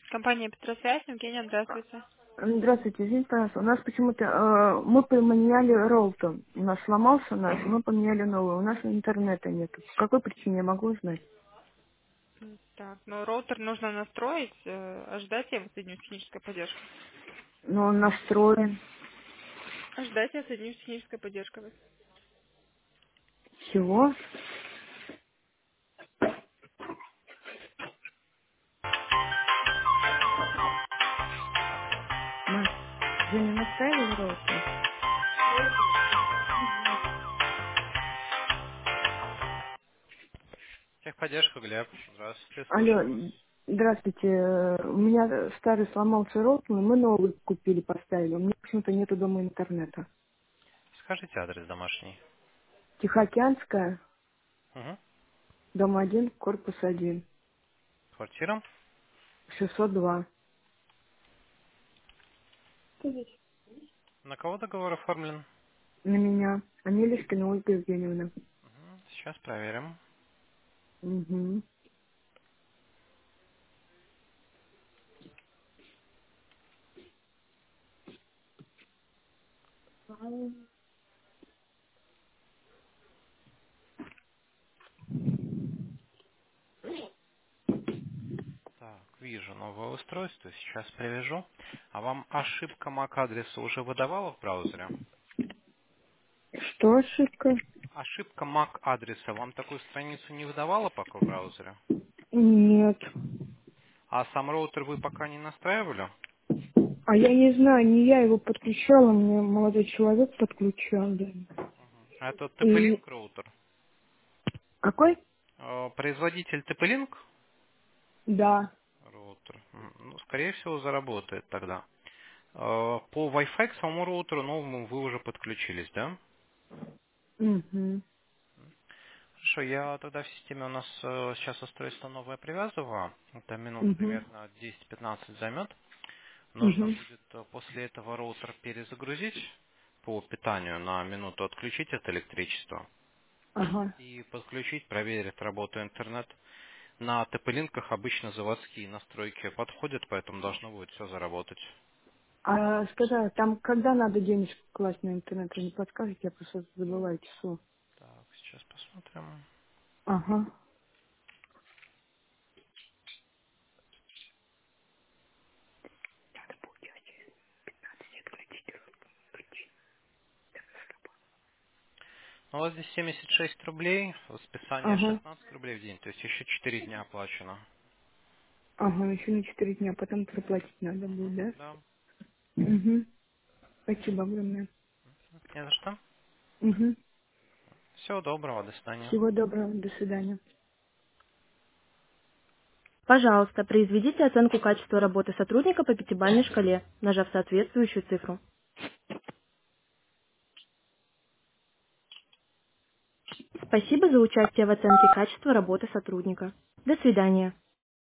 Компания Петросвязь, Евгения, здравствуйте. Здравствуйте, извините, пожалуйста. У нас почему-то мы поменяли роутер. У нас сломался наш, мы поменяли новый. У нас интернета нет. По какой причине я могу узнать? Так, ну роутер нужно настроить, ожидайте его соединю с технической поддержкой. Но он настроен. Ожидайте, я соединю с технической поддержкой. Чего? Маш, вы не настраивали роутер? Техподдержка, Глеб. Здравствуйте, слушаю вас. Алло, здравствуйте. У меня старый сломался роутер, мы новый купили, поставили. У меня почему-то нету дома интернета. Скажите адрес домашний. Тихоокеанская, Угу. дом 1, корпус 1, Квартира. 602. На кого договор оформлен? На меня. Анелискина Ольга Евгеньевна. Сейчас проверим. Угу. Так, вижу новое устройство. Сейчас привяжу. А вам ошибка MAC адреса уже выдавала в браузере? Что ошибка? Ошибка MAC адреса вам такую страницу не выдавала пока в браузере? Нет. А сам роутер вы пока не настраивали? А я не знаю, не я его подключала, мне молодой человек подключал. Да. Это И TP-Link роутер. какой? Производитель TP-Link Да. роутер. Ну, скорее всего, заработает тогда. По Wi-Fi к самому роутеру новому вы уже подключились, да? Угу. Хорошо, я тогда в системе у нас сейчас устройство новое привязываю. Это минут Угу. примерно 10-15 займет. Нужно Угу. будет после этого роутер перезагрузить по питанию на минуту, отключить от электричества Ага. и подключить, проверить работу интернет. На ТП-линках обычно заводские настройки подходят, поэтому должно будет все заработать. А скажи, а там когда надо денежку класть на интернет, вы не подскажете, я просто забываю число. Так, сейчас посмотрим. Ага. У вас здесь 76 рублей, списание Ага. 16 рублей в день, то есть еще 4 дня оплачено. Ага, еще на 4 дня, потом проплатить надо будет, Мгм, да? да, Угу. Спасибо огромное. не за что. Угу. Всего доброго, до свидания. Всего доброго, до свидания. Пожалуйста, произведите оценку качества работы сотрудника по пятибалльной шкале, нажав соответствующую цифру. Спасибо за участие в оценке качества работы сотрудника. До свидания.